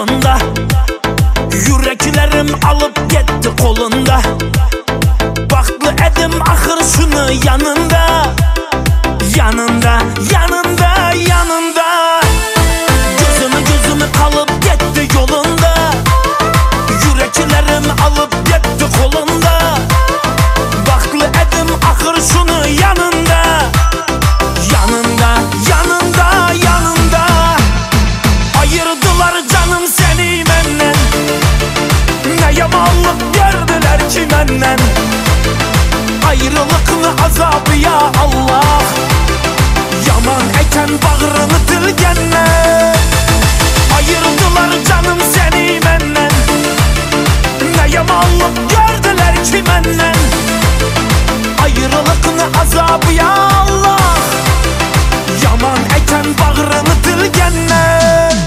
yolunda. Yüreklerim alıp gitti kolunda. Baktı edim ahır şunu yanında. Yanında, yanında, yanında. Gözümü kalıp gitti yolunda. Yüreklerim alıp gitti kolunda. Baktı edim ahır şunu yanında. Yanında, yanında, yanında. Ayırdılar canım seni benden. Ne yamanlık gördüler ki benden. Ayrılık mı azabı ya Allah. Yaman eken bağrını dilgenle. Ayırdılar canım seni benden. Ne yamanlık gördüler ki benden. Ayrılık mı azabı ya Allah. Yaman eken bağrını dilgenle.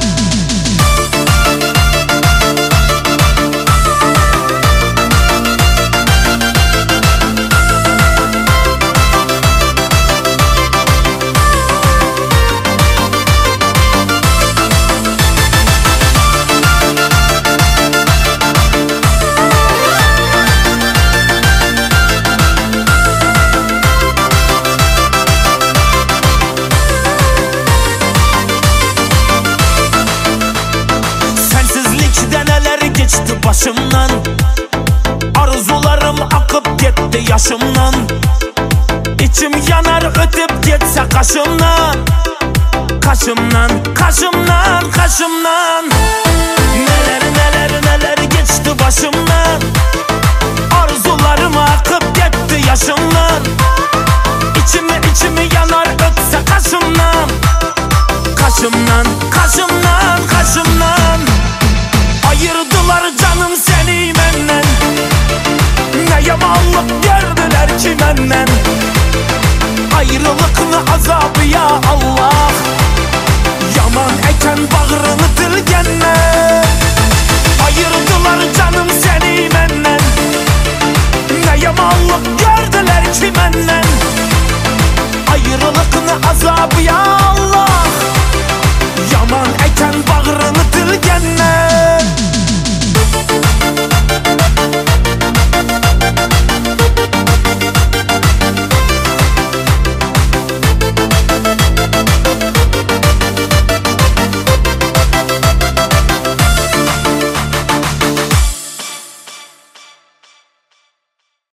Geçti başımdan. Arzularım akıp gitti yaşımdan. İçim yanar ötüp gitse kaşımdan. Kaşımdan, kaşımdan, kaşımdan. Neler neler neler geçti başımdan. Arzularım akıp gitti yaşımdan. İçimi yanar ötse kaşımdan. Kaşımdan, kaşımdan, kaşımdan. Ayırdılar canım seni benden. Ne yamanlık gördüler ki benden. Ayrılık mı azabı ya Allah.